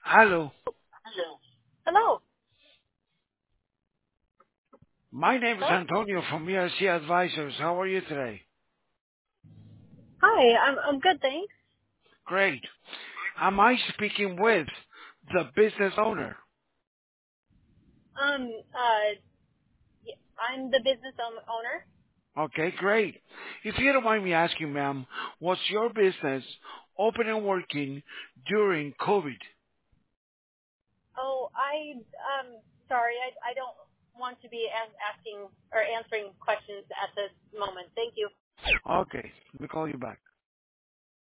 Hello. Hello. My name is Hello. Antonio from ERC Advisors. How are you today? Hi. I'm good, thanks. Great. Am I speaking with the business owner? I'm the business owner. Okay, great. If you don't mind me asking, ma'am, was your business open and working during COVID? Oh, sorry. I don't want to be asking or answering questions at this moment. Thank you. Okay, let me call you back.